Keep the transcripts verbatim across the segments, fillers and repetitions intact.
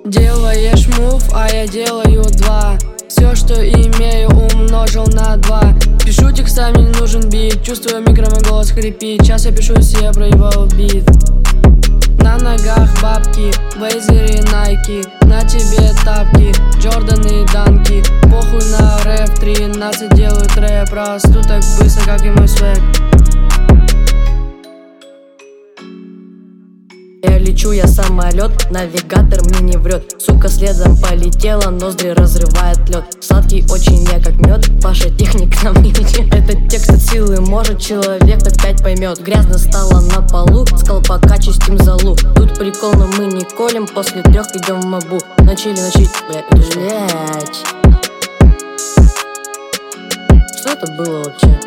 Делаешь мув, а я делаю два. Все, что имею, умножил на два. Пишу текстами, не нужен бит. Чувствую микро, мой голос хрипит. Сейчас я пишу себе, проебал бит. На ногах бабки, Вейзеры, Найки. На тебе тапки, Джорданы и Данки. Похуй на рэп, тринадцать делают рэп. Расту так быстро, как и мой свек. Я лечу, я самолет, навигатор мне не врет. Сука следом полетела, ноздри разрывает лед. Сладкий очень я как мед, Паша техник нам не идет. Этот текст от силы может человек так пять поймет. Грязно стало на полу, с колпака чистим залу. Тут прикол, но мы не колем, после трех идем в мобу. Начали, начали, блядь, блядь. Что это было вообще?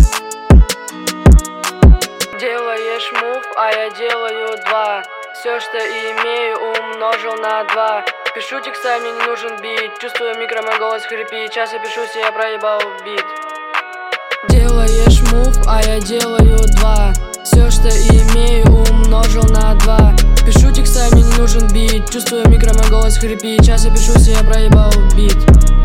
Делаешь мув, а я делаю два. Все, что имею, умножил на два. Пишу текстами, не нужен бит. Чувствую микро, мой голос хрипит. Сейчас я пишу себе, проебал бит. Делаешь мув, а я делаю два. Все, что имею, умножил на два. Пишу текстами, не нужен бит. Чувствую микро, мой голос хрипит. Сейчас я пишу себе, проебал бит.